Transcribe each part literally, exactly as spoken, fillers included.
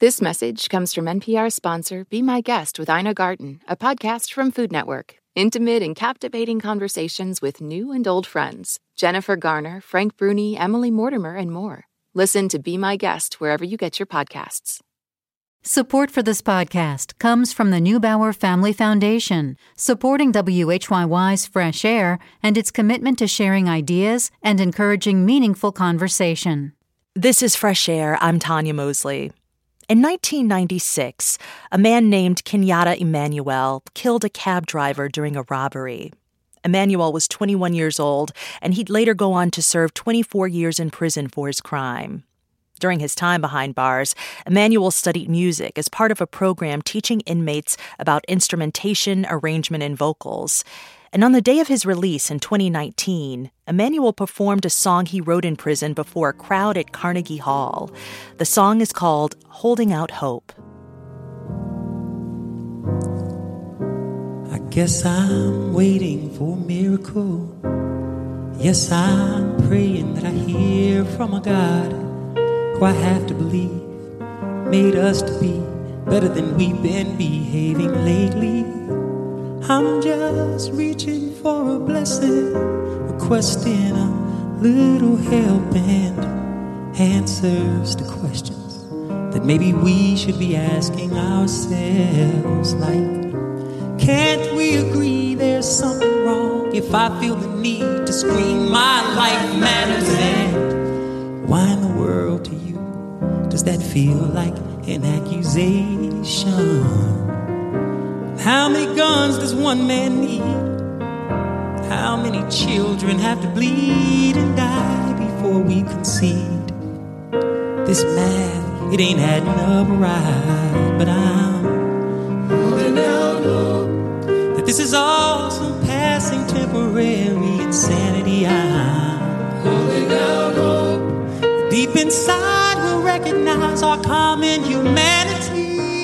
This message comes from N P R sponsor Be My Guest with Ina Garten, a podcast from Food Network. Intimate and captivating conversations with new and old friends. Jennifer Garner, Frank Bruni, Emily Mortimer, and more. Listen to Be My Guest wherever you get your podcasts. Support for this podcast comes from the Neubauer Family Foundation, supporting W H Y Y's Fresh Air and its commitment to sharing ideas and encouraging meaningful conversation. This is Fresh Air. I'm Tanya Mosley. In nineteen ninety-six, a man named Kenyatta Emmanuel killed a cab driver during a robbery. Emmanuel was twenty-one years old, and he'd later go on to serve twenty-four years in prison for his crime. During his time behind bars, Emmanuel studied music as part of a program teaching inmates about instrumentation, arrangement, and vocals. And on the day of his release in twenty nineteen, Emmanuel performed a song he wrote in prison before a crowd at Carnegie Hall. The song is called Holding Out Hope. I guess I'm waiting for a miracle. Yes, I'm praying that I hear from a God who I have to believe made us to be better than we've been behaving lately. I'm just reaching for a blessing, requesting a little help and answers to questions that maybe we should be asking ourselves, like, can't we agree there's something wrong if I feel the need to scream my life matters? And why in the world to you does that feel like an accusation? How many guns does one man need? How many children have to bleed and die before we concede? This math, it ain't adding up right, but I'm holding out hope that this is all some passing temporary insanity. I'm holding out hope that deep inside we'll recognize our common humanity.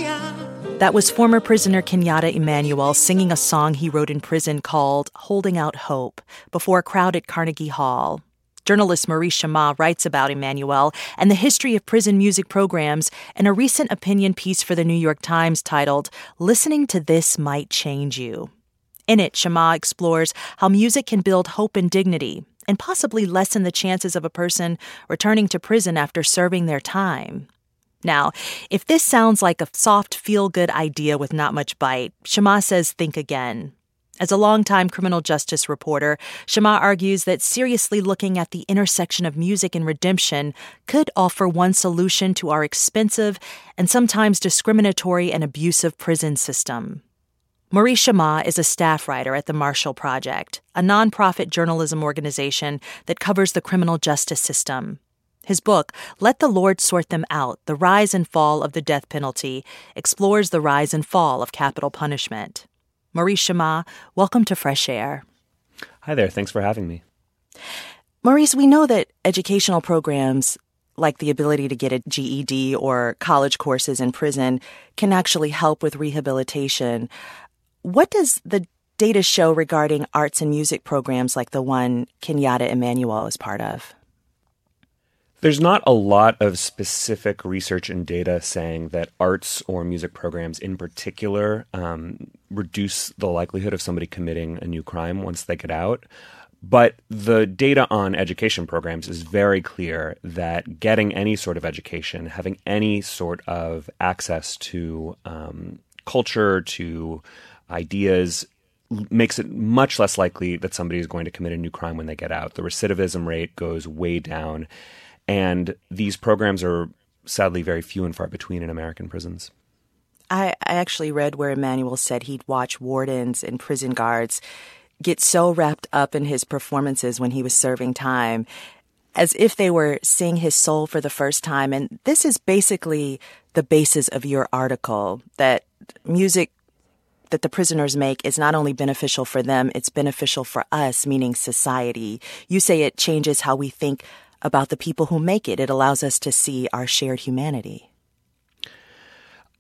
That was former prisoner Kenyatta Emmanuel singing a song he wrote in prison called Holding Out Hope before a crowd at Carnegie Hall. Journalist Maurice Chammah writes about Emmanuel and the history of prison music programs in a recent opinion piece for the New York Times titled, Listening to This Might Change You. In it, Chammah explores how music can build hope and dignity and possibly lessen the chances of a person returning to prison after serving their time. Now, if this sounds like a soft, feel-good idea with not much bite, Chammah says think again. As a longtime criminal justice reporter, Chammah argues that seriously looking at the intersection of music and redemption could offer one solution to our expensive and sometimes discriminatory and abusive prison system. Maurice Chammah is a staff writer at the Marshall Project, a nonprofit journalism organization that covers the criminal justice system. His book, Let the Lord Sort Them Out, The Rise and Fall of the Death Penalty, explores the rise and fall of capital punishment. Maurice Chammah, welcome to Fresh Air. Hi there. Thanks for having me. Maurice, we know that educational programs like the ability to get a G E D or college courses in prison can actually help with rehabilitation. What does the data show regarding arts and music programs like the one Kenyatta Emmanuel is part of? There's not a lot of specific research and data saying that arts or music programs in particular um, reduce the likelihood of somebody committing a new crime once they get out. But the data on education programs is very clear that getting any sort of education, having any sort of access to um, culture, to ideas, makes it much less likely that somebody is going to commit a new crime when they get out. The recidivism rate goes way down. And these programs are sadly very few and far between in American prisons. I, I actually read where Emmanuel said he'd watch wardens and prison guards get so wrapped up in his performances when he was serving time, as if they were seeing his soul for the first time. And this is basically the basis of your article, that music that the prisoners make is not only beneficial for them, it's beneficial for us, meaning society. You say it changes how we think about the people who make it. It allows us to see our shared humanity.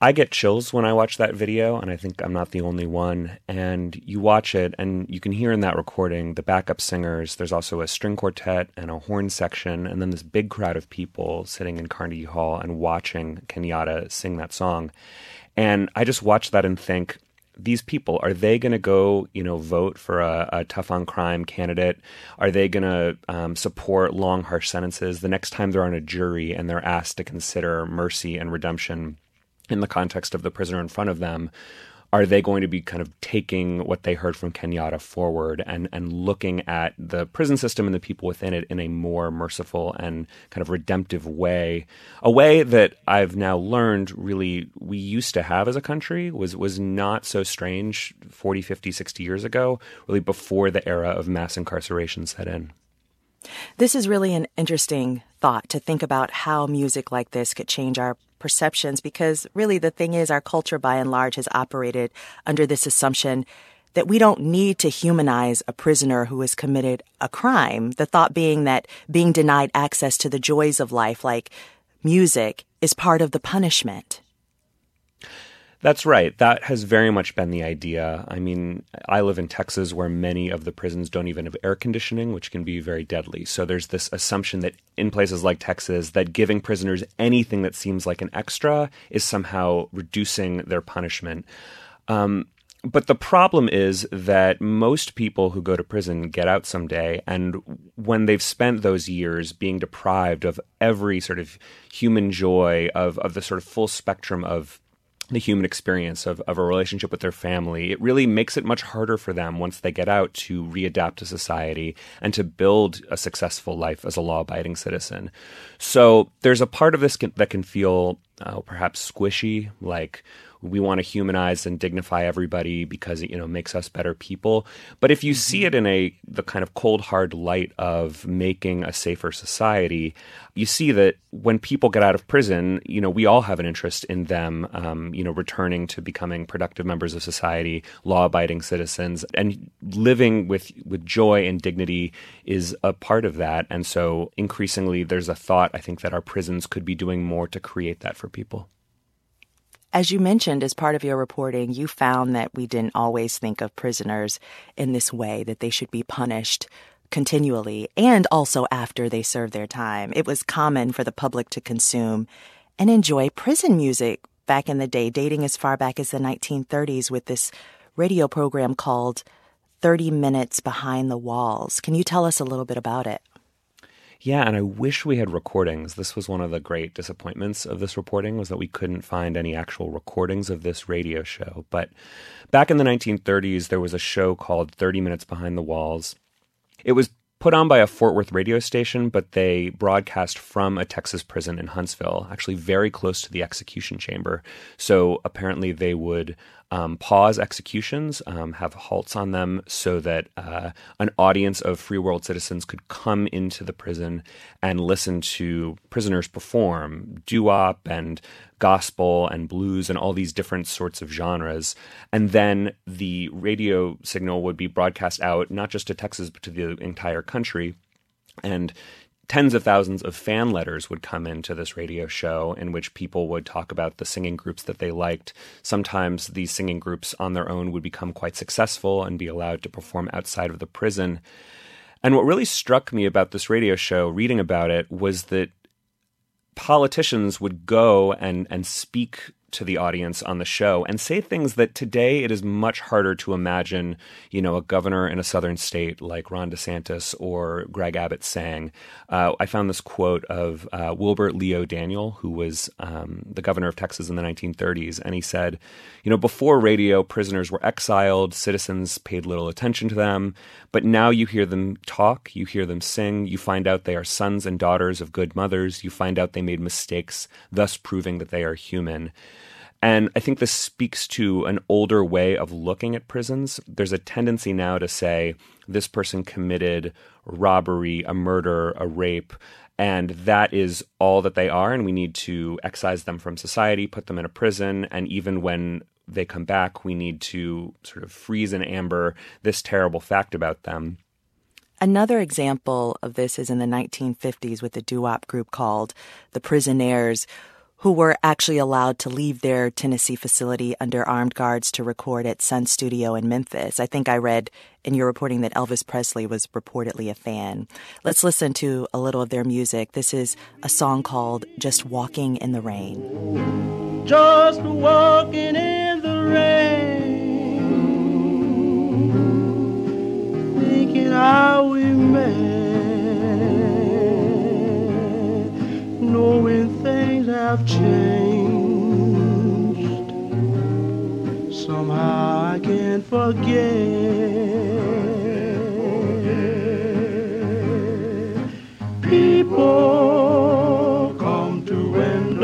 I get chills when I watch that video, and I think I'm not the only one. And you watch it, and you can hear in that recording the backup singers. There's also a string quartet and a horn section, and then this big crowd of people sitting in Carnegie Hall and watching Kenyatta sing that song. And I just watch that and think, these people, are they going to go, you know, vote for a, a tough on crime candidate? Are they going to um, support long, harsh sentences the next time they're on a jury and they're asked to consider mercy and redemption in the context of the prisoner in front of them? Are they going to be kind of taking what they heard from Kenyatta forward and, and looking at the prison system and the people within it in a more merciful and kind of redemptive way? A way that I've now learned really we used to have as a country was, was not so strange forty, fifty, sixty years ago, really before the era of mass incarceration set in. This is really an interesting thought to think about how music like this could change our perceptions, because really the thing is our culture by and large has operated under this assumption that we don't need to humanize a prisoner who has committed a crime. The thought being that being denied access to the joys of life, like music, is part of the punishment. That's right. That has very much been the idea. I mean, I live in Texas where many of the prisons don't even have air conditioning, which can be very deadly. So there's this assumption that in places like Texas, that giving prisoners anything that seems like an extra is somehow reducing their punishment. Um, but the problem is that most people who go to prison get out someday, and when they've spent those years being deprived of every sort of human joy, of, of the sort of full spectrum of the human experience of, of a relationship with their family, it really makes it much harder for them once they get out to readapt to society and to build a successful life as a law-abiding citizen. So there's a part of this can, that can feel uh, perhaps squishy, like we want to humanize and dignify everybody because it, you know, makes us better people. But if you see it in a the kind of cold, hard light of making a safer society, you see that when people get out of prison, you know, we all have an interest in them, um, you know, returning to becoming productive members of society, law-abiding citizens, and living with with joy and dignity is a part of that. And so increasingly, there's a thought, I think, that our prisons could be doing more to create that for people. As you mentioned, as part of your reporting, you found that we didn't always think of prisoners in this way, that they should be punished continually and also after they serve their time. It was common for the public to consume and enjoy prison music back in the day, dating as far back as the nineteen thirties with this radio program called thirty minutes Behind the Walls. Can you tell us a little bit about it? Yeah, and I wish we had recordings. This was one of the great disappointments of this reporting, was that we couldn't find any actual recordings of this radio show. But back in the nineteen thirties, there was a show called thirty minutes Behind the Walls. It was put on by a Fort Worth radio station, but they broadcast from a Texas prison in Huntsville, actually very close to the execution chamber. So apparently they would um, pause executions, um, have halts on them so that uh, an audience of free world citizens could come into the prison and listen to prisoners perform doo-wop and gospel and blues and all these different sorts of genres. And then the radio signal would be broadcast out, not just to Texas, but to the entire country. And tens of thousands of fan letters would come into this radio show in which people would talk about the singing groups that they liked. Sometimes these singing groups on their own would become quite successful and be allowed to perform outside of the prison. And what really struck me about this radio show, reading about it, was that politicians would go and, and speak to the audience on the show and say things that today it is much harder to imagine, you know, a governor in a southern state like Ron DeSantis or Greg Abbott saying. Uh, I found this quote of uh, Wilbert Leo Daniel, who was um, the governor of Texas in the nineteen thirties, and he said, you know, before radio, prisoners were exiled, citizens paid little attention to them, but now you hear them talk, you hear them sing, you find out they are sons and daughters of good mothers, you find out they made mistakes, thus proving that they are human. And I think this speaks to an older way of looking at prisons. There's a tendency now to say this person committed robbery, a murder, a rape, and that is all that they are, and we need to excise them from society, put them in a prison, and even when they come back, we need to sort of freeze in amber this terrible fact about them. Another example of this is in the nineteen fifties with a doo-wop group called the Prisonaires, who were actually allowed to leave their Tennessee facility under armed guards to record at Sun Studio in Memphis. I think I read in your reporting that Elvis Presley was reportedly a fan. Let's listen to a little of their music. This is a song called Just Walking in the Rain. Just walking in the rain, thinking how we met, knowing things have changed. Somehow I can't forget. People come to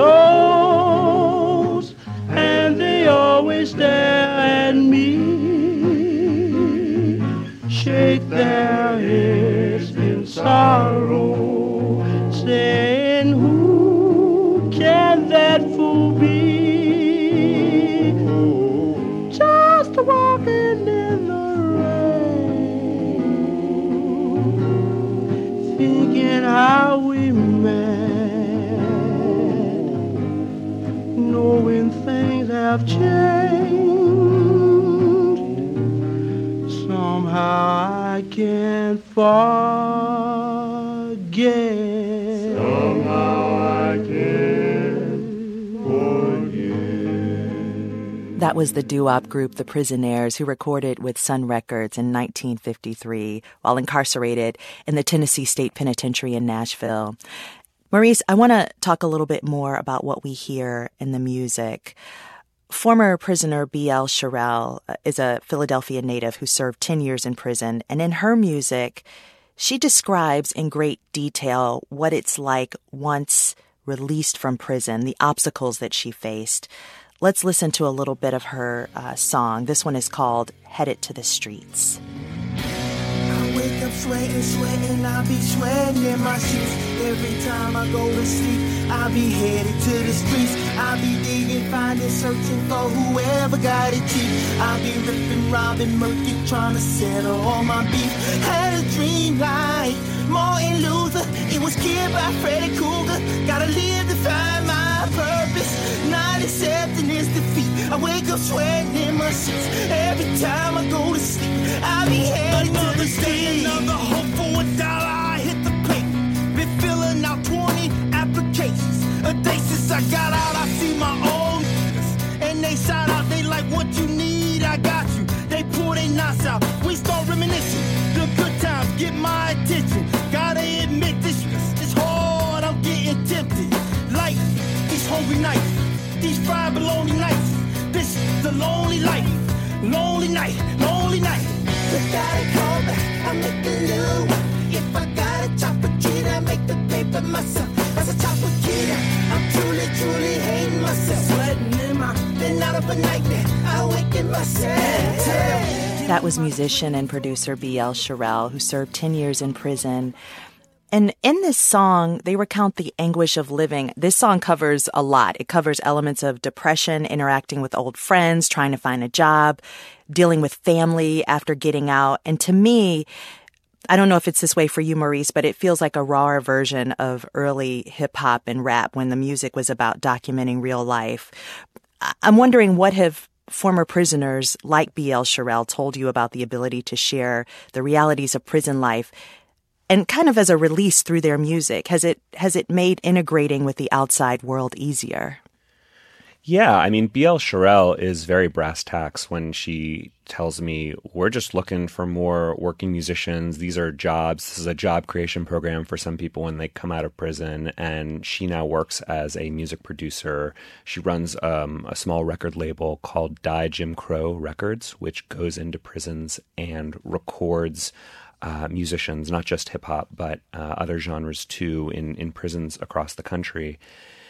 windows and they always stare at me, shake their heads in sorrow, saying, who can that fool be? Just walking in the rain, thinking how we met, knowing things have changed. Somehow I can't forget. Somehow I can't forget. That was the doo-wop group The Prisonaires, who recorded with Sun Records in nineteen fifty-three while incarcerated in the Tennessee State Penitentiary in Nashville. Maurice, I want to talk a little bit more about what we hear in the music. Former prisoner B L Cherelle is a Philadelphia native who served ten years in prison, and in her music, she describes in great detail what it's like once released from prison, the obstacles that she faced. Let's listen to a little bit of her uh, song. This one is called Headed to the Streets. I wake up sweating, sweating, I be sweating in my sheets. Every time I go to sleep, I be headed to the streets. I be digging, finding, searching for whoever got it cheap. I be ripping, robbing, murky, trying to settle all my beef. Had a dream like Martin Luther. It was killed by Freddy Krueger. Gotta live to find my purpose, not accepting this defeat. I wake up sweating in my sheets. Every time I go to sleep, I be headed to the streets. Another hope for a dollar, I hit the paper. Been filling out twenty applications. A day since I got out, I see my own niggas. And they shout out, they like, what you need, I got you. They pull their knots out, we start reminiscing. The good times get my attention. Gotta admit this, it's hard, I'm getting tempted. Like these hungry nights, these fried bologna nights. This is the lonely life, lonely night, lonely night. Without a call back, I make a little. If I got a chopper kid, I make the paper myself. As a chopper kid, I'm truly, truly hating myself. Sweating in my, been out of a nightmare, I awaken myself. That was musician and producer B L Cherelle, who served ten years in prison. And in this song, they recount the anguish of living. This song covers a lot. It covers elements of depression, interacting with old friends, trying to find a job, dealing with family after getting out. And to me, I don't know if it's this way for you, Maurice, but it feels like a rawer version of early hip-hop and rap when the music was about documenting real life. I'm wondering, what have former prisoners like B L Cherelle told you about the ability to share the realities of prison life, and kind of as a release through their music? Has it has it made integrating with the outside world easier? Yeah, I mean, B L Cherelle is very brass tacks when she tells me, we're just looking for more working musicians. These are jobs. This is a job creation program for some people when they come out of prison. And she now works as a music producer. She runs um, a small record label called Die Jim Crow Records, which goes into prisons and records uh, musicians, not just hip hop, but uh, other genres too, in, in prisons across the country.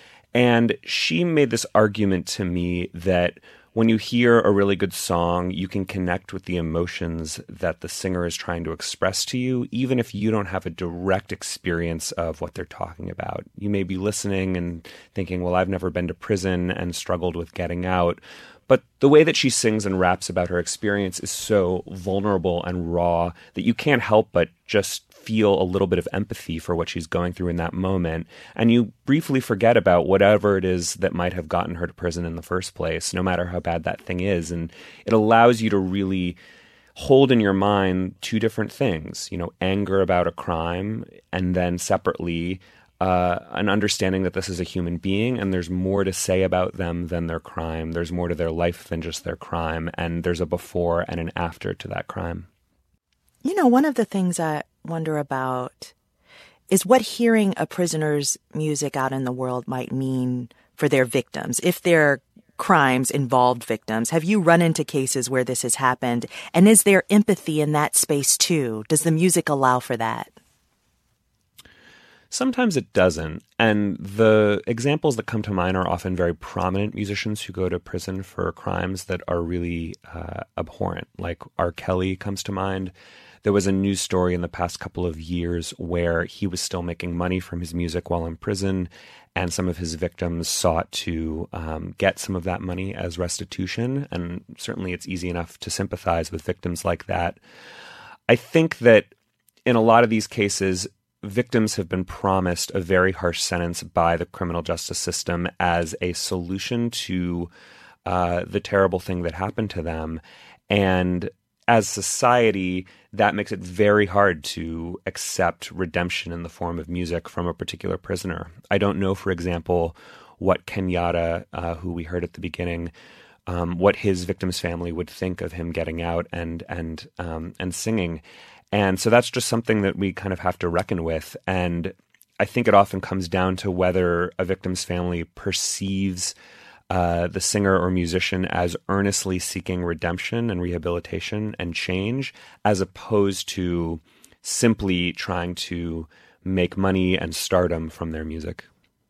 And she made this argument to me that when you hear a really good song, you can connect with the emotions that the singer is trying to express to you, even if you don't have a direct experience of what they're talking about. You may be listening and thinking, well, I've never been to prison and struggled with getting out. But the way that she sings and raps about her experience is so vulnerable and raw that you can't help but just feel a little bit of empathy for what she's going through in that moment. And you briefly forget about whatever it is that might have gotten her to prison in the first place, no matter how bad that thing is. And it allows you to really hold in your mind two different things, you know, anger about a crime, and then separately uh, an understanding that this is a human being and there's more to say about them than their crime. There's more to their life than just their crime. And there's a before and an after to that crime. You know, one of the things I wonder about is what hearing a prisoner's music out in the world might mean for their victims, if their crimes involved victims. Have you run into cases where this has happened? And is there empathy in that space too? Does the music allow for that? Sometimes it doesn't. And the examples that come to mind are often very prominent musicians who go to prison for crimes that are really uh, abhorrent. Like R. Kelly comes to mind. There was a news story in the past couple of years where he was still making money from his music while in prison, and some of his victims sought to um, get some of that money as restitution. And certainly it's easy enough to sympathize with victims like that. I think that in a lot of these cases, victims have been promised a very harsh sentence by the criminal justice system as a solution to uh, the terrible thing that happened to them. And as society, that makes it very hard to accept redemption in the form of music from a particular prisoner. I don't know, for example, what Kenyatta, uh, who we heard at the beginning, um, what his victim's family would think of him getting out and and um, and singing. And so that's just something that we kind of have to reckon with. And I think it often comes down to whether a victim's family perceives Uh, the singer or musician as earnestly seeking redemption and rehabilitation and change, as opposed to simply trying to make money and stardom from their music.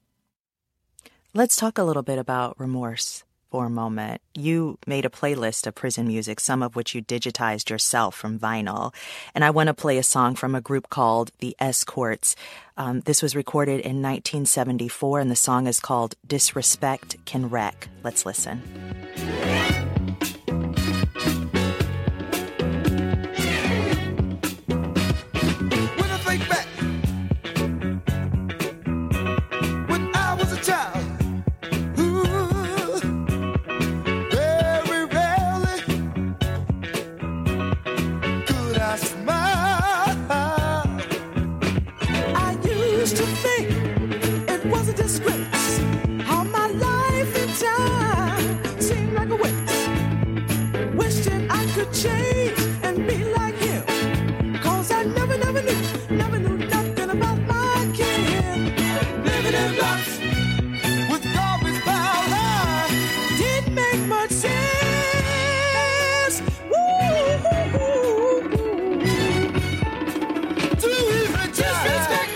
Let's talk a little bit about remorse for a moment. You made a playlist of prison music, some of which you digitized yourself from vinyl. And I want to play a song from a group called The Escorts. Um, this was recorded in nineteen seventy-four, and the song is called Disrespect Can Wreck. Let's listen. When I think back, when I was a child, ooh, very rarely could I smile. I used to think it was a disgrace how my life and time seemed like a waste. Wishing I could change and be like him, 'cause I never, never knew, never knew nothing about my kin. Living in lots with garbage piled high didn't make much sense. Woo-hoo-hoo. To even disrespect,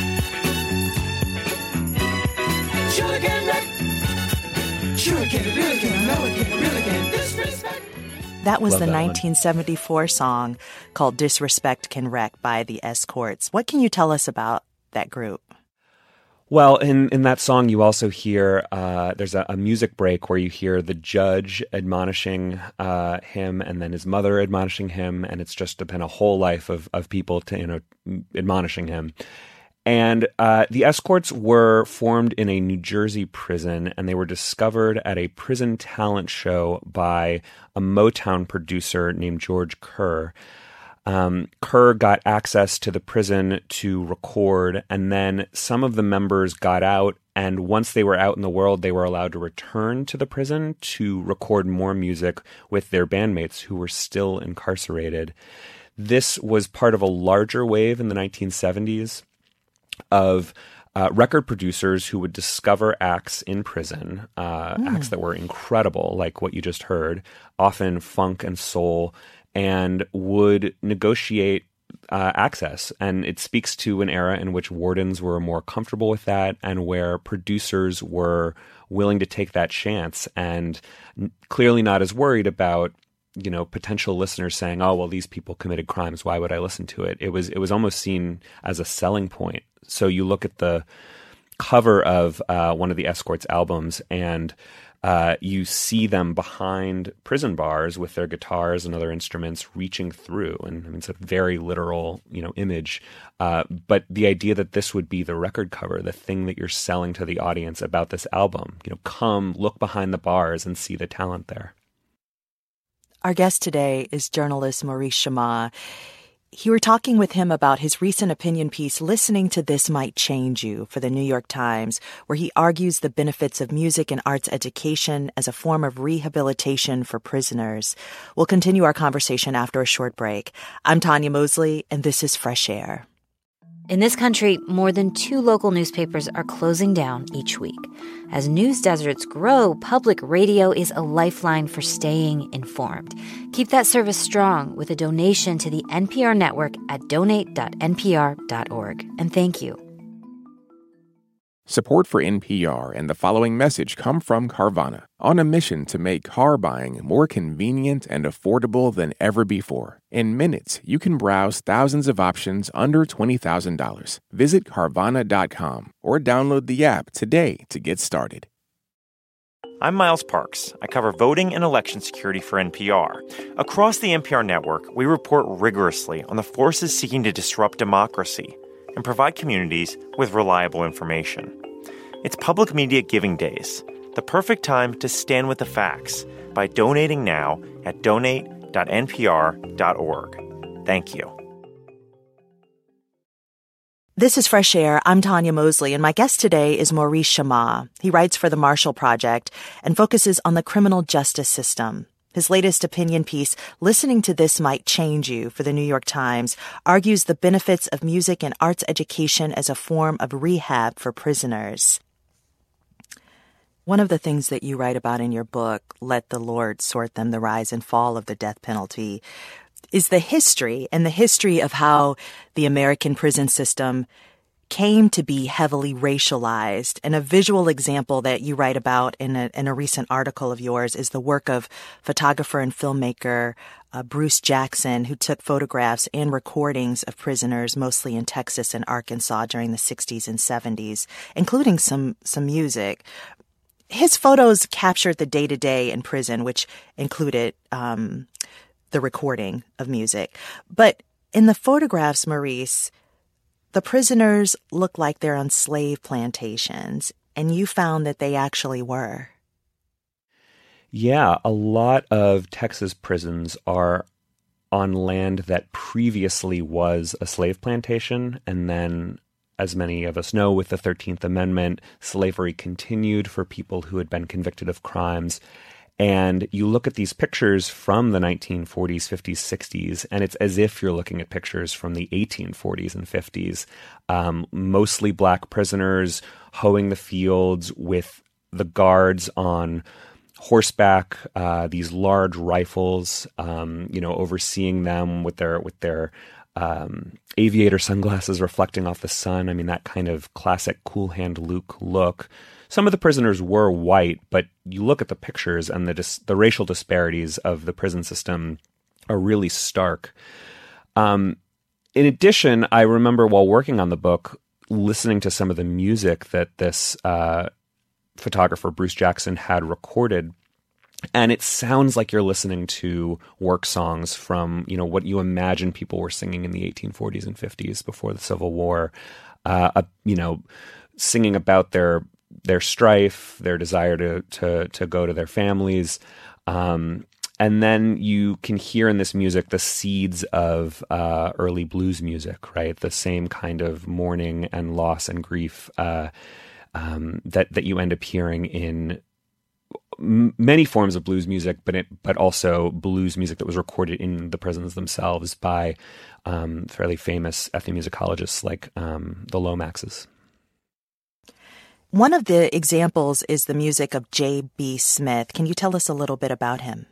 sure can wreck, sure can, really can, know it can, really can disrespect. That was Love the that one. nineteen seventy-four song called Disrespect Can Wreck by The Escorts. What can you tell us about that group? Well, in, in that song, you also hear uh, there's a, a music break where you hear the judge admonishing uh, him, and then his mother admonishing him, and it's just been a whole life of of people to you know admonishing him. And uh, the Escorts were formed in a New Jersey prison, and they were discovered at a prison talent show by a Motown producer named George Kerr. Um, Kerr got access to the prison to record, and then some of the members got out, and once they were out in the world, they were allowed to return to the prison to record more music with their bandmates who were still incarcerated. This was part of a larger wave in the nineteen seventies of uh, record producers who would discover acts in prison, uh, mm. acts that were incredible, like what you just heard, often funk and soul, and would negotiate uh, access. And it speaks to an era in which wardens were more comfortable with that and where producers were willing to take that chance and n- clearly not as worried about you know, potential listeners saying, oh, well, these people committed crimes. Why would I listen to it? It was it was almost seen as a selling point. So you look at the cover of uh, one of the Escorts albums, and uh, you see them behind prison bars with their guitars and other instruments reaching through. And I mean, it's a very literal, you know, image. Uh, but the idea that this would be the record cover, the thing that you're selling to the audience about this album, you know, come look behind the bars and see the talent there. Our guest today is journalist Maurice Chammah. You were talking with him about his recent opinion piece, Listening to This Might Change You, for the New York Times, where he argues the benefits of music and arts education as a form of rehabilitation for prisoners. We'll continue our conversation after a short break. I'm Tanya Mosley, and this is Fresh Air. In this country, more than two local newspapers are closing down each week. As news deserts grow, public radio is a lifeline for staying informed. Keep that service strong with a donation to the N P R network at donate dot n p r dot org. And thank you. Support for N P R and the following message come from Carvana, on a mission to make car buying more convenient and affordable than ever before. In minutes, you can browse thousands of options under twenty thousand dollars. Visit Carvana dot com or download the app today to get started. I'm Miles Parks. I cover voting and election security for N P R. Across the N P R network, we report rigorously on the forces seeking to disrupt democracy and provide communities with reliable information. It's Public Media Giving Days, the perfect time to stand with the facts by donating now at donate dot n p r dot org. Thank you. This is Fresh Air. I'm Tanya Mosley, and my guest today is Maurice Chammah. He writes for the Marshall Project and focuses on the criminal justice system. His latest opinion piece, Listening to This Might Change You, for the New York Times, argues the benefits of music and arts education as a form of rehab for prisoners. One of the things that you write about in your book, Let the Lord Sort Them, The Rise and Fall of the Death Penalty, is the history and the history of how the American prison system came to be heavily racialized. And a visual example that you write about in a, in a recent article of yours is the work of photographer and filmmaker uh, Bruce Jackson, who took photographs and recordings of prisoners, mostly in Texas and Arkansas during the sixties and seventies, including some, some music. His photos captured the day-to-day in prison, which included um, the recording of music. But in the photographs, Maurice, the prisoners look like they're on slave plantations, and you found that they actually were. Yeah, a lot of Texas prisons are on land that previously was a slave plantation, and then, as many of us know, with the thirteenth Amendment, slavery continued for people who had been convicted of crimes. And you look at these pictures from the nineteen forties, fifties, sixties, and it's as if you're looking at pictures from the eighteen forties and fifties. Um, mostly black prisoners hoeing the fields with the guards on horseback, uh, these large rifles, um, you know, overseeing them with their with their um, aviator sunglasses reflecting off the sun. I mean, that kind of classic Cool Hand Luke look. Some of the prisoners were white, but you look at the pictures and the dis- the racial disparities of the prison system are really stark. Um, in addition, I remember while working on the book, listening to some of the music that this uh, photographer, Bruce Jackson, had recorded. And it sounds like you're listening to work songs from, you know, what you imagine people were singing in the eighteen forties and fifties before the Civil War, uh, uh, you know, singing about their their strife, their desire to to to go to their families. Um, and then you can hear in this music the seeds of uh, early blues music, right? The same kind of mourning and loss and grief uh, um, that, that you end up hearing in m- many forms of blues music, but it, but also blues music that was recorded in the prisons themselves by um, fairly famous ethnomusicologists like um, the Lomaxes. One of the examples is the music of J B. Smith. Can you tell us a little bit about him?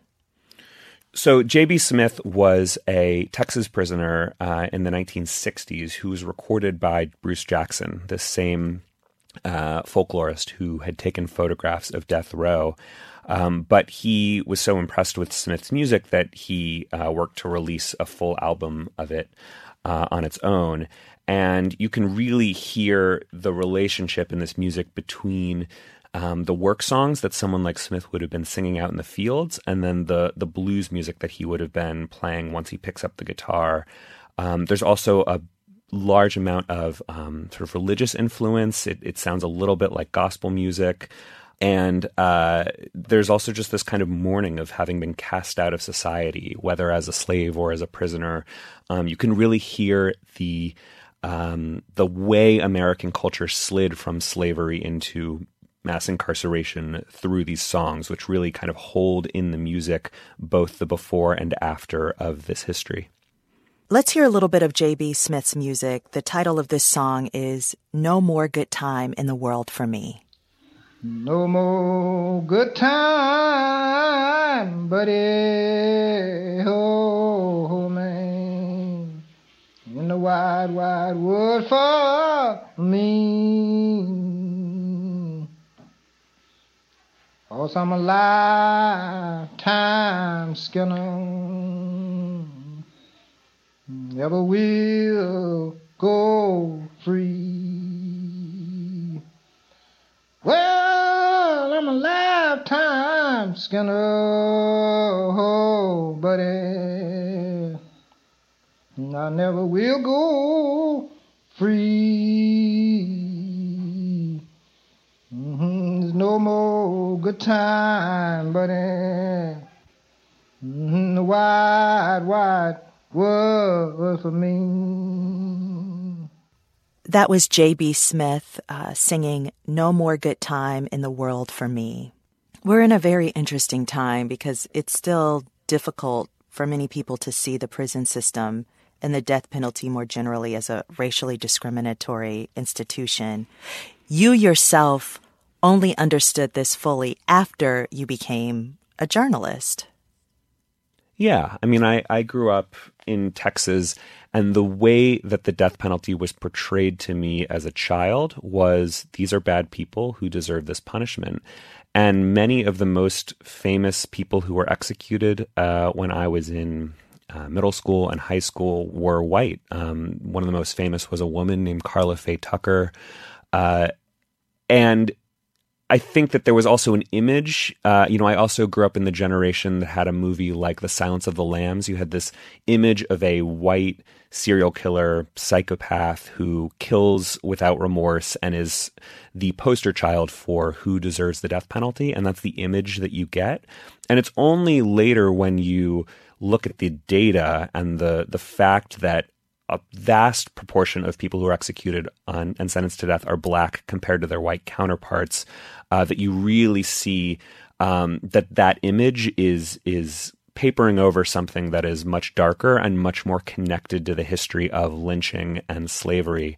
So J B. Smith was a Texas prisoner uh, in the nineteen sixties who was recorded by Bruce Jackson, the same uh, folklorist who had taken photographs of death row. Um, but he was so impressed with Smith's music that he uh, worked to release a full album of it uh, on its own. And you can really hear the relationship in this music between um, the work songs that someone like Smith would have been singing out in the fields, and then the the blues music that he would have been playing once he picks up the guitar. Um, there's also a large amount of um, sort of religious influence. It, it sounds a little bit like gospel music. And uh, there's also just this kind of mourning of having been cast out of society, whether as a slave or as a prisoner. Um, you can really hear the um, the way American culture slid from slavery into mass incarceration through these songs, which really kind of hold in the music both the before and after of this history. Let's hear a little bit of J B. Smith's music. The title of this song is No More Good Time in the World for Me. No more good time, buddy, oh man, in the wide, wide world for me. Cause I'm a lifetime skinner, never will go free. Well, I'm a lifetime skinner, oh, buddy, I never will go free. Mm-hmm. There's no more good time, buddy. Mm-hmm. The wide, wide world for me. That was J B. Smith uh, singing No More Good Time in the World for Me. We're in a very interesting time because it's still difficult for many people to see the prison system and the death penalty more generally as a racially discriminatory institution. You yourself only understood this fully after you became a journalist. Yeah, I mean, I, I grew up in Texas, and the way that the death penalty was portrayed to me as a child was these are bad people who deserve this punishment. And many of the most famous people who were executed uh, when I was in uh, middle school and high school were white. Um, one of the most famous was a woman named Karla Faye Tucker. Uh, and I think that there was also an image. Uh, you know, I also grew up in the generation that had a movie like The Silence of the Lambs. You had this image of a white serial killer psychopath who kills without remorse and is the poster child for who deserves the death penalty. And that's the image that you get. And it's only later when you look at the data and the the fact that a vast proportion of people who are executed on, and sentenced to death are black compared to their white counterparts, uh, that you really see um, that that image is is papering over something that is much darker and much more connected to the history of lynching and slavery.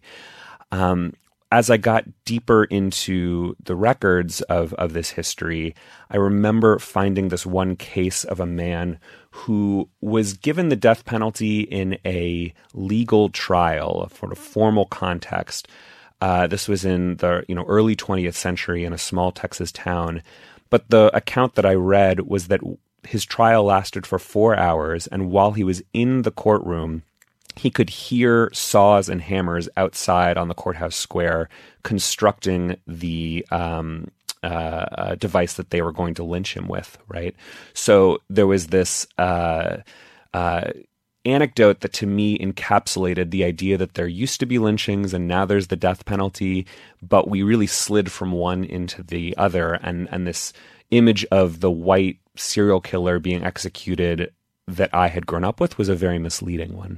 Um, as I got deeper into the records of, of this history, I remember finding this one case of a man who was given the death penalty in a legal trial, a sort of formal context. Uh, this was in the you know early twentieth century in a small Texas town. But the account that I read was that his trial lasted for four hours, and while he was in the courtroom, he could hear saws and hammers outside on the courthouse square constructing the um, uh, uh, device that they were going to lynch him with, right? So there was this uh, uh, anecdote that to me encapsulated the idea that there used to be lynchings and now there's the death penalty, but we really slid from one into the other. And, and this image of the white serial killer being executed that I had grown up with was a very misleading one.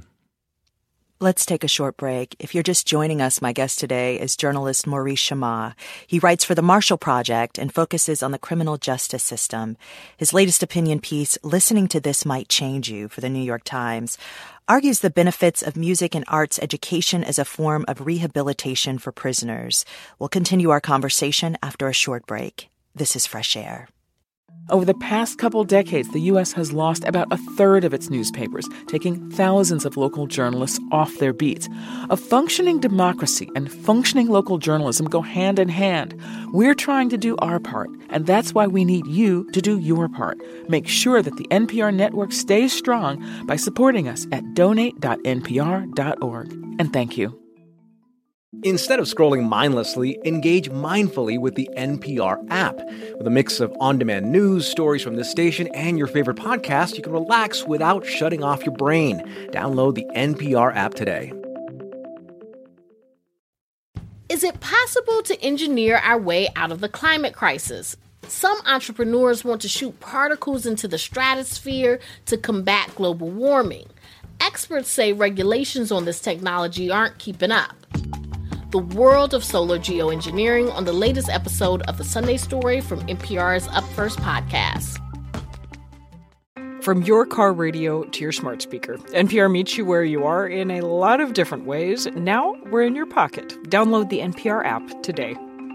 Let's take a short break. If you're just joining us, my guest today is journalist Maurice Chammah. He writes for the Marshall Project and focuses on the criminal justice system. His latest opinion piece, Listening to This Might Change You, for the New York Times, argues the benefits of music and arts education as a form of rehabilitation for prisoners. We'll continue our conversation after a short break. This is Fresh Air. Over the past couple decades, the U S has lost about a third of its newspapers, taking thousands of local journalists off their beats. A functioning democracy and functioning local journalism go hand in hand. We're trying to do our part, and that's why we need you to do your part. Make sure that the N P R network stays strong by supporting us at donate dot n p r dot org. And thank you. Instead of scrolling mindlessly, engage mindfully with the N P R app. With a mix of on-demand news, stories from this station, and your favorite podcast, you can relax without shutting off your brain. Download the N P R app today. Is it possible to engineer our way out of the climate crisis? Some entrepreneurs want to shoot particles into the stratosphere to combat global warming. Experts say regulations on this technology aren't keeping up. The world of solar geoengineering on the latest episode of The Sunday Story from N P R's Up First podcast. From your car radio to your smart speaker, N P R meets you where you are in a lot of different ways. Now we're in your pocket. Download the N P R app today.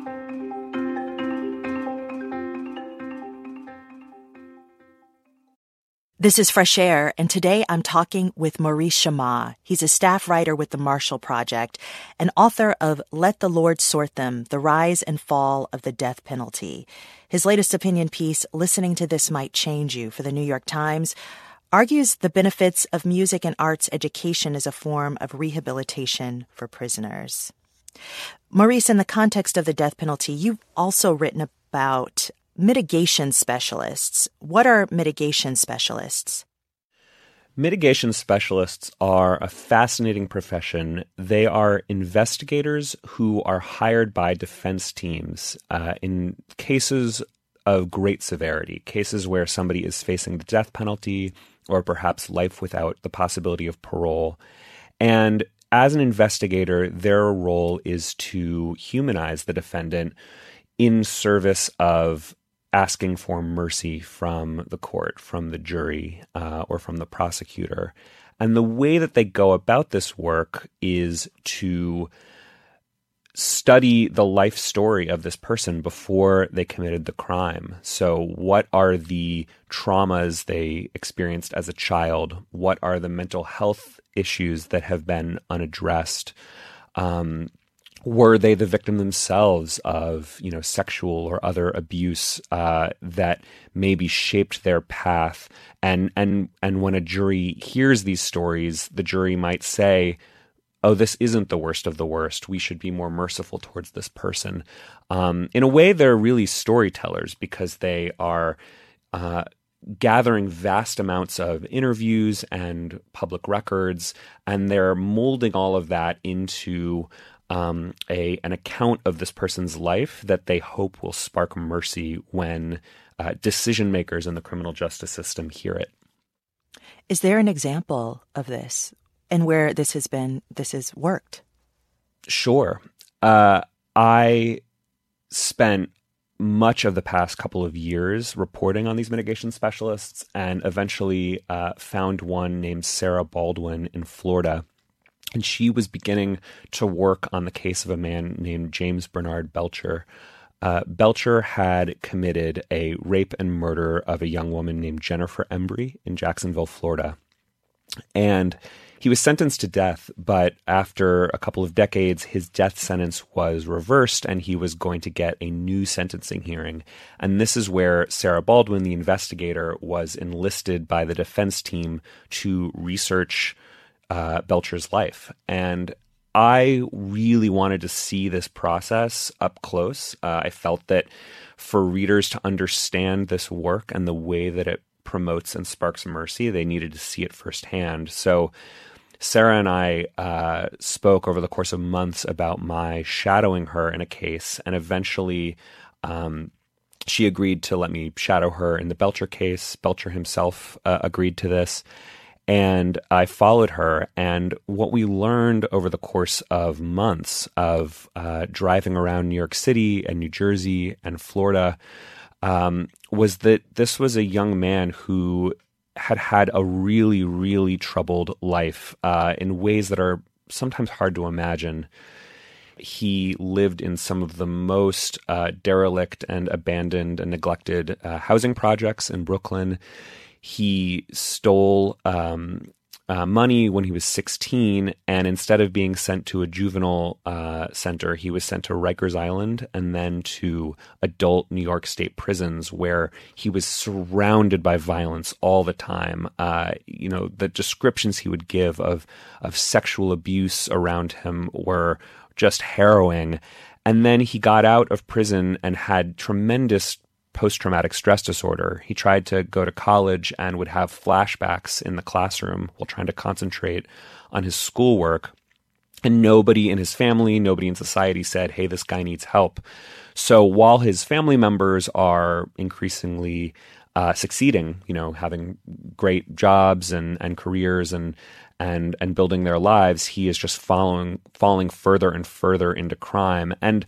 This is Fresh Air, and today I'm talking with Maurice Chammah. He's a staff writer with the Marshall Project and author of Let the Lord Sort Them, The Rise and Fall of the Death Penalty. His latest opinion piece, Listening to This Might Change You, for the New York Times, argues the benefits of music and arts education as a form of rehabilitation for prisoners. Maurice, in the context of the death penalty, you've also written about mitigation specialists. What are mitigation specialists? Mitigation specialists are a fascinating profession. They are investigators who are hired by defense teams uh, in cases of great severity, cases where somebody is facing the death penalty or perhaps life without the possibility of parole. And as an investigator, their role is to humanize the defendant in service of asking for mercy from the court, from the jury, uh, or from the prosecutor. And the way that they go about this work is to study the life story of this person before they committed the crime. So what are the traumas they experienced as a child? What are the mental health issues that have been unaddressed? Um, Were they the victim themselves of, you know, sexual or other abuse uh, that maybe shaped their path? And and and when a jury hears these stories, the jury might say, "Oh, this isn't the worst of the worst. We should be more merciful towards this person." Um, in a way, they're really storytellers because they are uh, gathering vast amounts of interviews and public records, and they're molding all of that into Um, a an account of this person's life that they hope will spark mercy when uh, decision makers in the criminal justice system hear it. Is there an example of this and where this has been this has worked? Sure. Uh, I spent much of the past couple of years reporting on these mitigation specialists and eventually uh, found one named Sarah Baldwin in Florida. And she was beginning to work on the case of a man named James Bernard Belcher. Uh, Belcher had committed a rape and murder of a young woman named Jennifer Embry in Jacksonville, Florida. And he was sentenced to death, but after a couple of decades, his death sentence was reversed and he was going to get a new sentencing hearing. And this is where Sarah Baldwin, the investigator, was enlisted by the defense team to research Uh, Belcher's life. And I really wanted to see this process up close. Uh, I felt that for readers to understand this work and the way that it promotes and sparks mercy, they needed to see it firsthand. So Sarah and I uh, spoke over the course of months about my shadowing her in a case, and eventually um, she agreed to let me shadow her in the Belcher case. Belcher himself uh, agreed to this. And I followed her, and what we learned over the course of months of uh, driving around New York City and New Jersey and Florida um, was that this was a young man who had had a really, really troubled life uh, in ways that are sometimes hard to imagine. He lived in some of the most uh, derelict and abandoned and neglected uh, housing projects in Brooklyn. He stole um, uh, money when he was sixteen, and instead of being sent to a juvenile uh, center, he was sent to Rikers Island and then to adult New York State prisons, where he was surrounded by violence all the time. Uh, you know, the descriptions he would give of of sexual abuse around him were just harrowing. And then he got out of prison and had tremendous post-traumatic stress disorder. He tried to go to college and would have flashbacks in the classroom while trying to concentrate on his schoolwork. And nobody in his family, nobody in society said, hey, this guy needs help. So while his family members are increasingly uh, succeeding, you know, having great jobs and, and careers and and and building their lives, he is just following falling further and further into crime. And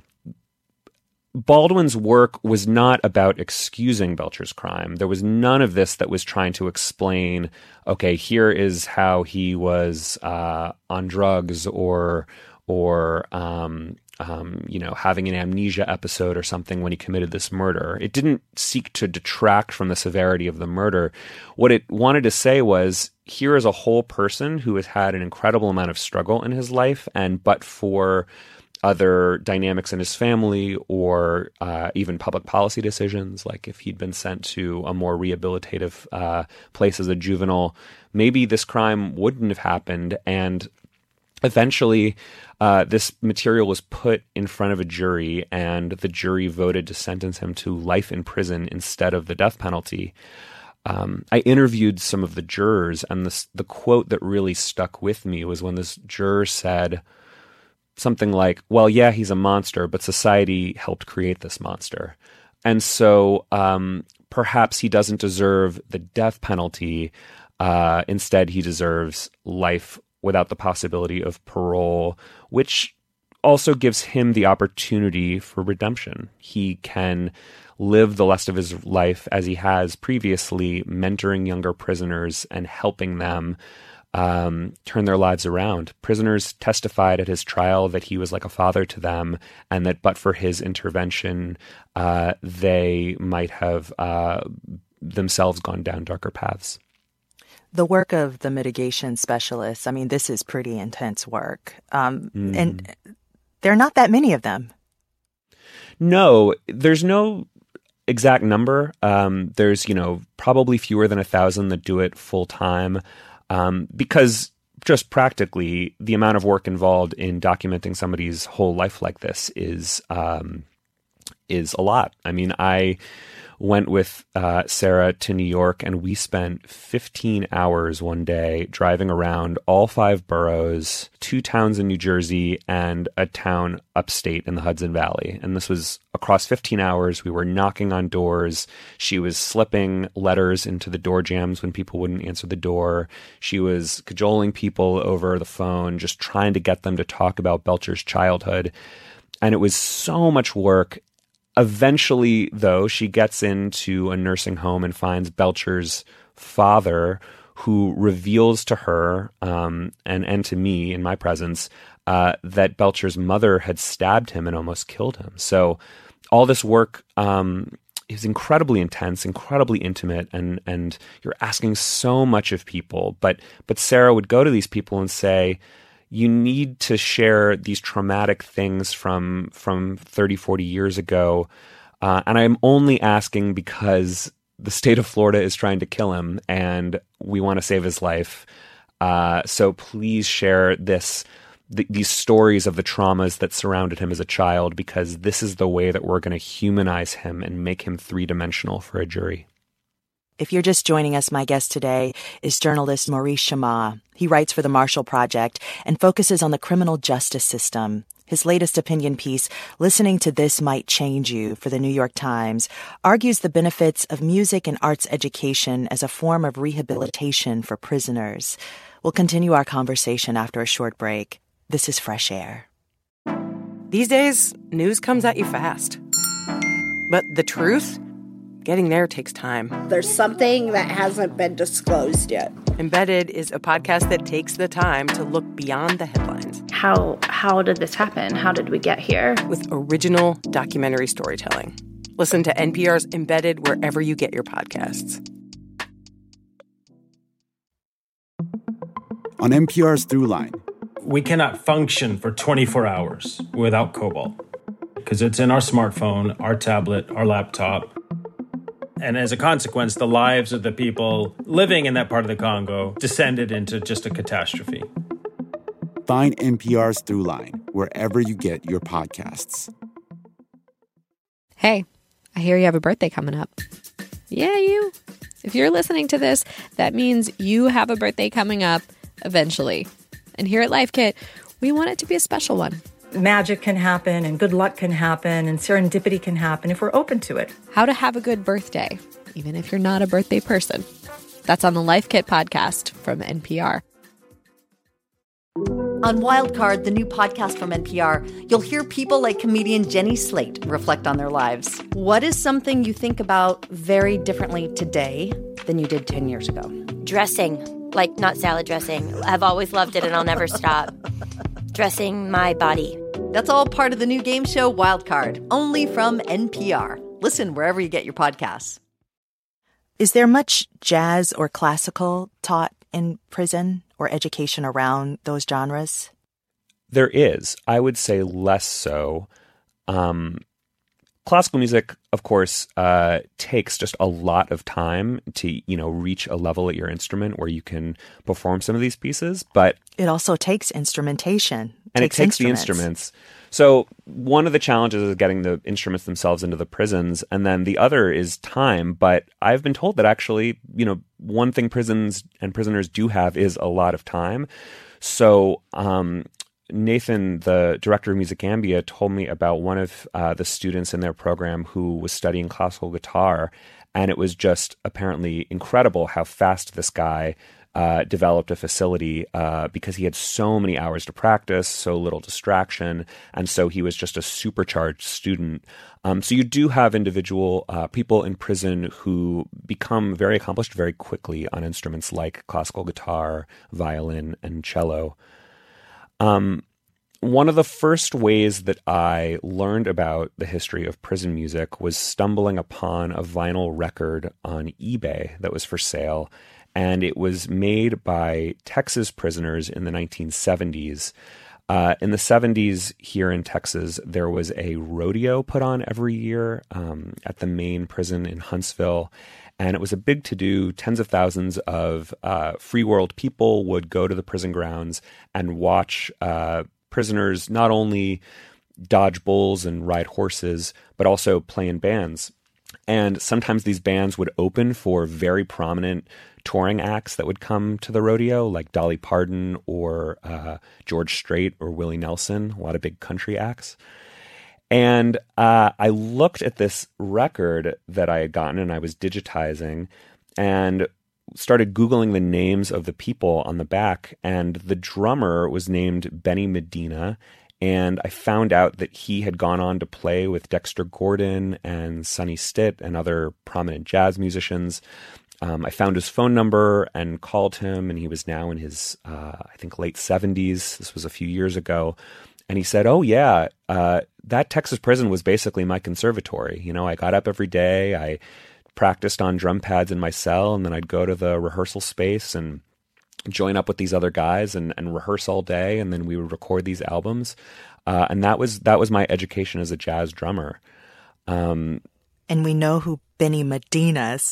Baldwin's work was not about excusing Belcher's crime. There was none of this that was trying to explain, okay, here is how he was uh, on drugs or, or um, um, you know, having an amnesia episode or something when he committed this murder. It didn't seek to detract from the severity of the murder. What it wanted to say was, here is a whole person who has had an incredible amount of struggle in his life, and but for other dynamics in his family or uh, even public policy decisions, like if he'd been sent to a more rehabilitative uh, place as a juvenile, maybe this crime wouldn't have happened. And eventually, uh, this material was put in front of a jury, and the jury voted to sentence him to life in prison instead of the death penalty. Um, I interviewed some of the jurors, and this, the quote that really stuck with me was when this juror said something like, well, yeah, he's a monster, but society helped create this monster. And so um, perhaps he doesn't deserve the death penalty. Uh, instead, he deserves life without the possibility of parole, which also gives him the opportunity for redemption. He can live the rest of his life as he has previously, mentoring younger prisoners and helping them Um, turn their lives around. Prisoners testified at his trial that he was like a father to them, and that but for his intervention, uh, they might have uh, themselves gone down darker paths. The work of the mitigation specialists, I mean, this is pretty intense work. Um, mm. And there are not that many of them. No, there's no exact number. Um, there's, you know, probably fewer than a thousand that do it full time. Um, because just practically, the amount of work involved in documenting somebody's whole life like this is um, is a lot. I mean, I went with uh, Sarah to New York, and we spent fifteen hours one day driving around all five boroughs, two towns in New Jersey, and a town upstate in the Hudson Valley. And this was across fifteen hours. We were knocking on doors. She was slipping letters into the door jambs when people wouldn't answer the door. She was cajoling people over the phone, just trying to get them to talk about Belcher's childhood. And it was so much work. Eventually, though, she gets into a nursing home and finds Belcher's father, who reveals to her um, and, and to me in my presence uh, that Belcher's mother had stabbed him and almost killed him. So all this work um, is incredibly intense, incredibly intimate, and and you're asking so much of people. But but Sarah would go to these people and say, you need to share these traumatic things from from thirty, forty years ago. Uh, and I'm only asking because the state of Florida is trying to kill him and we want to save his life. Uh, so please share this, th- these stories of the traumas that surrounded him as a child, because this is the way that we're going to humanize him and make him three-dimensional for a jury. If you're just joining us, my guest today is journalist Maurice Chammah. He writes for the Marshall Project and focuses on the criminal justice system. His latest opinion piece, Listening to This Might Change You, for the New York Times, argues the benefits of music and arts education as a form of rehabilitation for prisoners. We'll continue our conversation after a short break. This is Fresh Air. These days, news comes at you fast. But the truth? Getting there takes time. There's something that hasn't been disclosed yet. Embedded is a podcast that takes the time to look beyond the headlines. How how did this happen? How did we get here? With original documentary storytelling. Listen to N P R's Embedded wherever you get your podcasts. On N P R's Throughline. We cannot function for twenty-four hours without cobalt because it's in our smartphone, our tablet, our laptop. And as a consequence, the lives of the people living in that part of the Congo descended into just a catastrophe. Find N P R's Throughline wherever you get your podcasts. Hey, I hear you have a birthday coming up. Yeah, you. If you're listening to this, that means you have a birthday coming up eventually. And here at Life Kit, we want it to be a special one. Magic can happen and good luck can happen and serendipity can happen if we're open to it. How to have a good birthday, even if you're not a birthday person. That's on the Life Kit podcast from N P R. On Wildcard, the new podcast from N P R, you'll hear people like comedian Jenny Slate reflect on their lives. What is something you think about very differently today than you did ten years ago? Dressing, like not salad dressing. I've always loved it and I'll never stop. Dressing my body. That's all part of the new game show Wildcard, only from N P R. Listen wherever you get your podcasts. Is there much jazz or classical taught in prison or education around those genres? There is. I would say less so. Um, classical music, of course, uh, takes just a lot of time to, you know, reach a level at your instrument where you can perform some of these pieces. But it also takes instrumentation. And takes it takes instruments. the instruments. So one of the challenges is getting the instruments themselves into the prisons, and then the other is time. But I've been told that actually, you know, one thing prisons and prisoners do have is a lot of time. So um, Nathan, the director of Musicambia, told me about one of uh, the students in their program who was studying classical guitar, and it was just apparently incredible how fast this guy Uh, developed a facility uh, because he had so many hours to practice, so little distraction, and so he was just a supercharged student. Um, so you do have individual uh, people in prison who become very accomplished very quickly on instruments like classical guitar, violin, and cello. Um, one of the first ways that I learned about the history of prison music was stumbling upon a vinyl record on eBay that was for sale. And it was made by Texas prisoners in the nineteen seventies. Uh, in the seventies here in Texas, there was a rodeo put on every year um, at the main prison in Huntsville. And it was a big to-do. Tens of thousands of uh, free world people would go to the prison grounds and watch uh, prisoners not only dodge bulls and ride horses, but also play in bands. And sometimes these bands would open for very prominent touring acts that would come to the rodeo, like Dolly Parton or uh, George Strait or Willie Nelson, a lot of big country acts. And uh, I looked at this record that I had gotten and I was digitizing and started Googling the names of the people on the back. And the drummer was named Benny Medina. And I found out that he had gone on to play with Dexter Gordon and Sonny Stitt and other prominent jazz musicians. Um, I found his phone number and called him, and he was now in his, uh, I think, late seventies. This was a few years ago. And he said, oh, yeah, uh, that Texas prison was basically my conservatory. You know, I got up every day, I practiced on drum pads in my cell, and then I'd go to the rehearsal space and join up with these other guys and, and rehearse all day, and then we would record these albums. Uh, and that was that was my education as a jazz drummer. Um, and we know who Benny Medina is,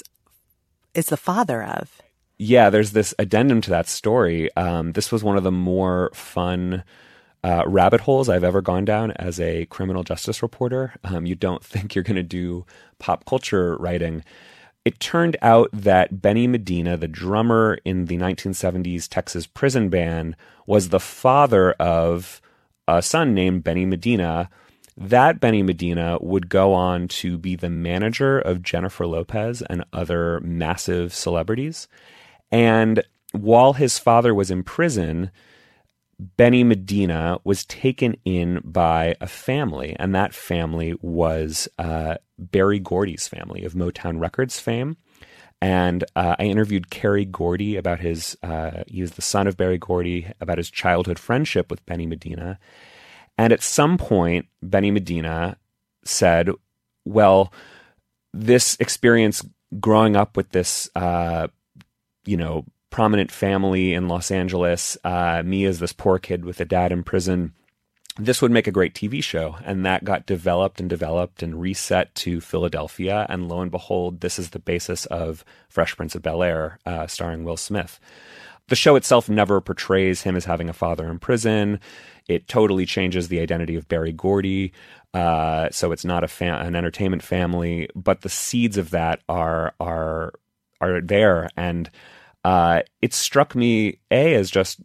is the father of. Yeah, there's this addendum to that story. Um, this was one of the more fun uh, rabbit holes I've ever gone down as a criminal justice reporter. Um, you don't think you're going to do pop culture writing. It turned out that Benny Medina, the drummer in the nineteen seventies Texas prison band, was the father of a son named Benny Medina. That Benny Medina would go on to be the manager of Jennifer Lopez and other massive celebrities. And while his father was in prison, Benny Medina was taken in by a family, and that family was uh, Berry Gordy's family of Motown Records fame. And uh, I interviewed Kerry Gordy about his, uh, he was the son of Berry Gordy, about his childhood friendship with Benny Medina. And at some point, Benny Medina said, well, this experience growing up with this, uh, you know, prominent family in Los Angeles, uh, me as this poor kid with a dad in prison, this would make a great T V show. And that got developed and developed and reset to Philadelphia. And lo and behold, this is the basis of Fresh Prince of Bel-Air, uh, starring Will Smith. the show itself never portrays him as having a father in prison. It totally changes the identity of Berry Gordy. Uh, so it's not a fa- an entertainment family, but the seeds of that are are are there. And uh, it struck me, A, as just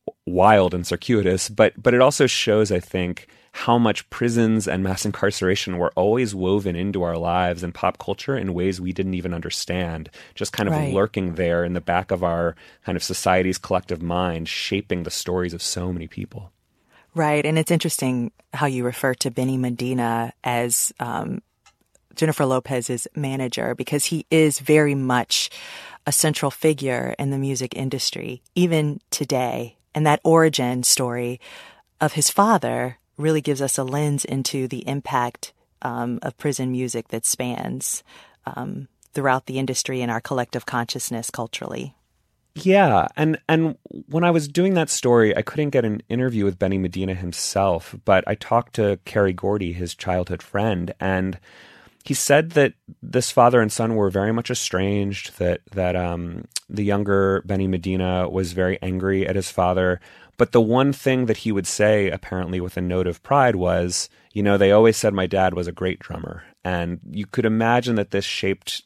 wild and circuitous, but but it also shows, I think, how much prisons and mass incarceration were always woven into our lives and pop culture in ways we didn't even understand, just kind of Right. lurking there in the back of our kind of society's collective mind, shaping the stories of so many people. Right. And it's interesting how you refer to Benny Medina as um, Jennifer Lopez's manager, because he is very much a central figure in the music industry, even today. And that origin story of his father really gives us a lens into the impact um, of prison music that spans um, throughout the industry and our collective consciousness culturally. Yeah, and and when I was doing that story, I couldn't get an interview with Benny Medina himself, but I talked to Kerry Gordy, his childhood friend, and he said that this father and son were very much estranged, that that um, the younger Benny Medina was very angry at his father. But the one thing that he would say, apparently with a note of pride, was, you know, they always said my dad was a great drummer. And you could imagine that this shaped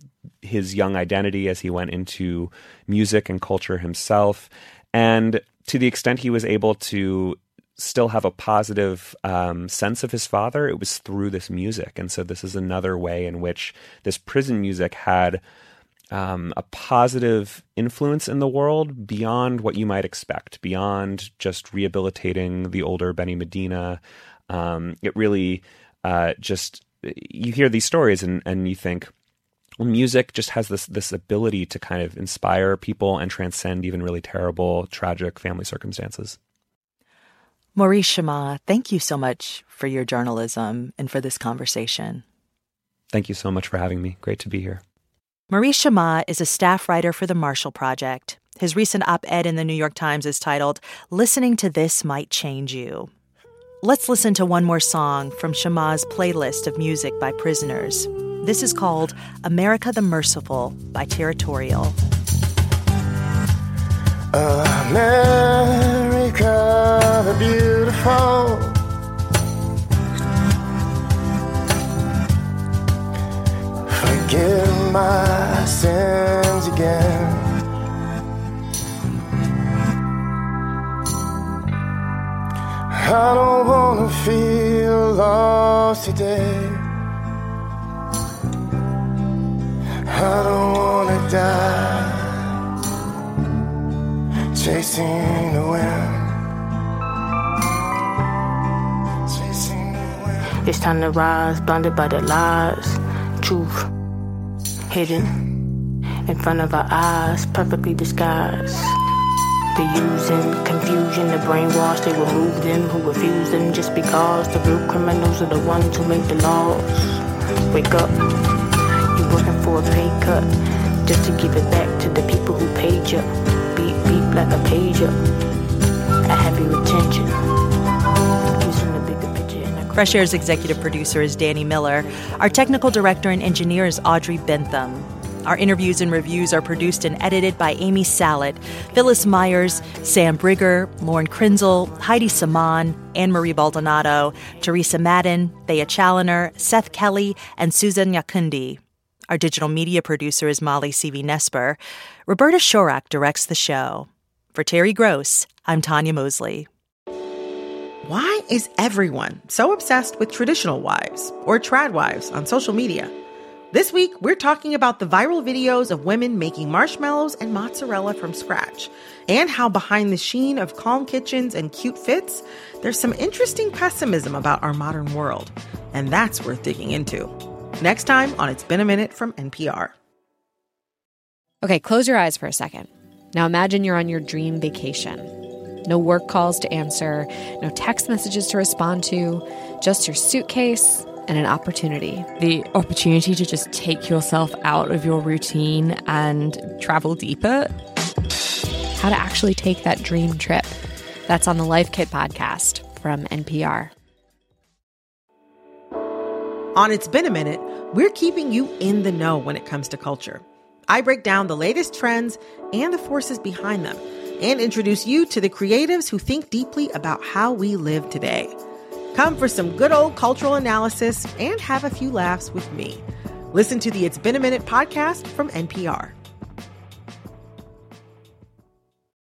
his young identity as he went into music and culture himself. And to the extent he was able to still have a positive um, sense of his father, it was through this music. And so this is another way in which this prison music had um, a positive influence in the world beyond what you might expect, beyond just rehabilitating the older Benny Medina. Um, it really uh, just, you hear these stories and, and you think, well, music just has this this ability to kind of inspire people and transcend even really terrible, tragic family circumstances. Maurice Chammah, thank you so much for your journalism and for this conversation. Thank you so much for having me. Great to be here. Maurice Chammah is a staff writer for the Marshall Project. His recent op-ed in the New York Times is titled, "Listening to This Might Change You." Let's listen to one more song from Chammah's playlist of music by prisoners. This is called America the Merciful by Territorial. America the beautiful, forgive my sins again. I don't wanna feel lost today. I don't wanna die chasing the wind. Chasing the wind. It's time to rise, blinded by the lies. Truth hidden in front of our eyes, perfectly disguised. The using, confusion, the brainwash, they remove them who refuse them just because the real criminals are the ones who make the laws. Wake up, you working for a pay cut just to give it back to the people who paid you. Beep, beep like a pager. I have your attention. Using the bigger picture and the Fresh Air's executive producer is Danny Miller. Our technical director and engineer is Audrey Bentham. Our interviews and reviews are produced and edited by Amy Salet, Phyllis Myers, Sam Brigger, Lauren Krenzel, Heidi Saman, Anne-Marie Baldonado, Teresa Madden, Thea Challoner, Seth Kelly, and Susan Yakundi. Our digital media producer is Molly C V Nesper. Roberta Shorak directs the show. For Terry Gross, I'm Tanya Mosley. Why is everyone so obsessed with traditional wives or trad wives on social media? This week, we're talking about the viral videos of women making marshmallows and mozzarella from scratch, and how behind the sheen of calm kitchens and cute fits, there's some interesting pessimism about our modern world. And that's worth digging into. Next time on It's Been a Minute from N P R. Okay, close your eyes for a second. Now imagine you're on your dream vacation. No work calls to answer, no text messages to respond to, just your suitcase and an opportunity. The opportunity to just take yourself out of your routine and travel deeper. How to actually take that dream trip. That's on the Life Kit podcast from N P R. On It's Been a Minute, we're keeping you in the know when it comes to culture. I break down the latest trends and the forces behind them and introduce you to the creatives who think deeply about how we live today. Come for some good old cultural analysis and have a few laughs with me. Listen to the It's Been a Minute podcast from N P R.